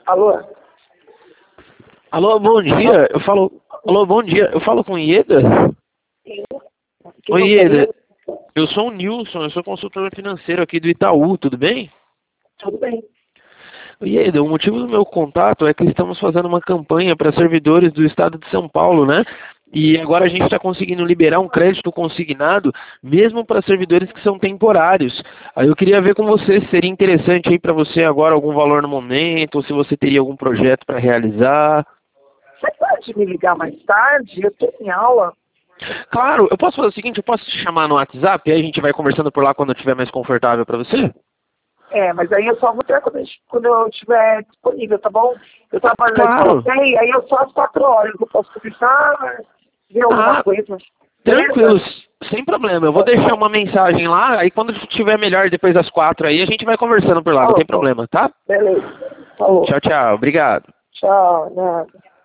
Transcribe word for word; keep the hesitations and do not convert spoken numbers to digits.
Alô? Alô, bom dia. Eu falo. Alô, bom dia. Eu falo com o Ieda? Sim. Oi, Ieda. Eu sou o Nilson, eu sou consultor financeiro aqui do Itaú, tudo bem? Tudo bem. Ieda, o motivo do meu contato é que estamos fazendo uma campanha para servidores do estado de São Paulo, né? E agora a gente está conseguindo liberar um crédito consignado, mesmo para servidores que são temporários. Aí eu queria ver com você se seria interessante aí para você agora algum valor no momento, ou se você teria algum projeto para realizar. Você pode me ligar mais tarde? Eu estou em aula. Claro, eu posso fazer o seguinte, eu posso te chamar no WhatsApp e aí a gente vai conversando por lá quando eu estiver mais confortável para você? É, mas aí eu só vou ter quando eu, quando eu estiver disponível, tá bom? Eu trabalho na Claro. escola, e aí eu só às quatro horas eu posso conversar, ver alguma Ah, coisa. tranquilo, Beleza? sem problema. Eu vou deixar uma mensagem lá, aí quando estiver melhor depois das quatro aí, a gente vai conversando por lá, não Falou. tem problema, tá? Beleza. Falou. Tchau, tchau. Obrigado. Tchau, nada.